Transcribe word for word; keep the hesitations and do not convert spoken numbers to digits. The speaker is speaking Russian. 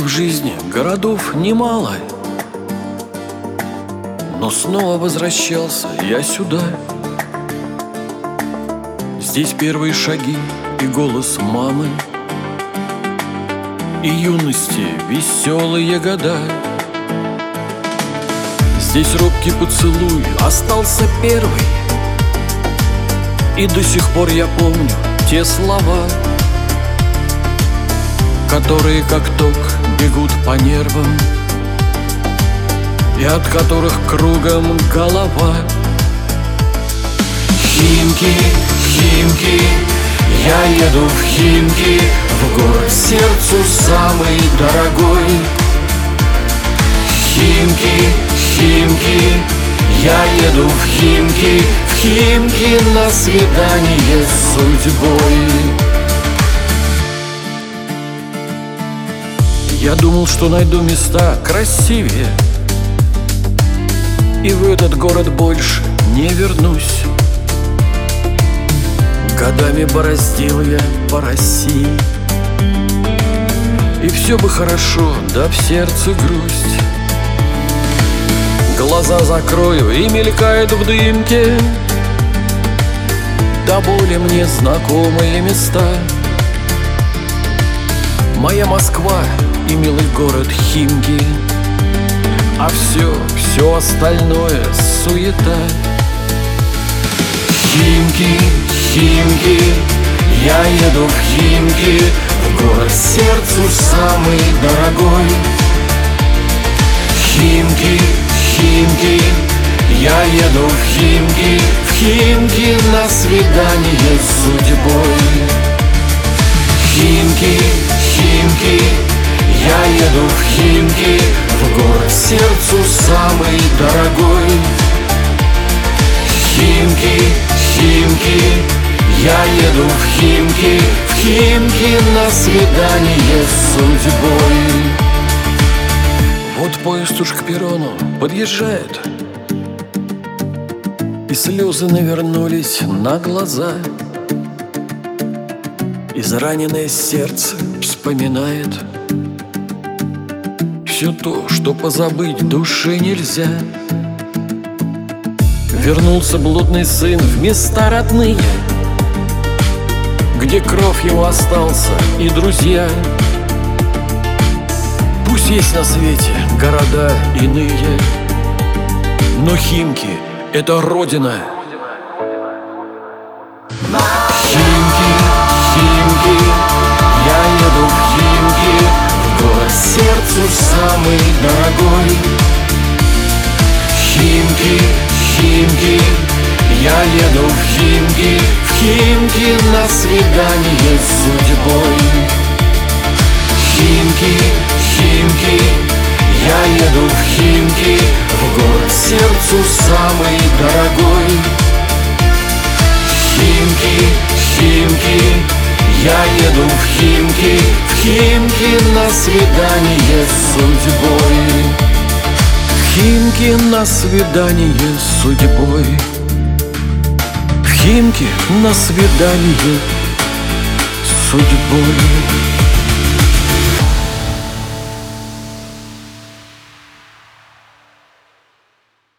в жизни городов немало, но снова возвращался я сюда. Здесь первые шаги и голос мамы, и юности веселые года. Здесь робкий поцелуй остался первый, и до сих пор я помню те слова, которые как ток бегут по нервам, и от которых кругом голова. Химки, Химки, я еду в Химки, в город сердцу самый дорогой. Химки, Химки, я еду в Химки, в Химки на свидание с судьбой. Я думал, что найду места красивее, и в этот город больше не вернусь. Годами бороздил я по России, и все бы хорошо, да в сердце грусть. Глаза закрою, и мелькает в дымке до боли мне знакомые места. Моя Москва и милый город Химки, а все, все остальное суета. Химки, Химки, я еду в Химки, в город сердцу самый дорогой. Химки, Химки, я еду в Химки, в Химки на свидание с судьбой. Химки, Химки, я еду в Химки, в город сердцу самый дорогой. Химки, Химки, я еду в Химки, в Химки на свидание с судьбой. Вот поезд уж к перрону подъезжает, и слезы навернулись на глаза. Израненное сердце вспоминает все то, что позабыть душе нельзя. Вернулся блудный сын в места родные, где кровь его остался и друзья. Пусть есть на свете города иные, но Химки — это родина. Химки, Химки, я еду в Химки, в город сердцу самый дорогой. Химки, Химки, я еду в Химки, в Химки на свидание с судьбой. Химки, Химки, я еду в Химки, в город сердцу самый дорогой. Химки, Химки, я еду в Химки, в Химки на свидание с судьбой. В Химки на свидание с судьбой. В Химки на свидание с судьбой.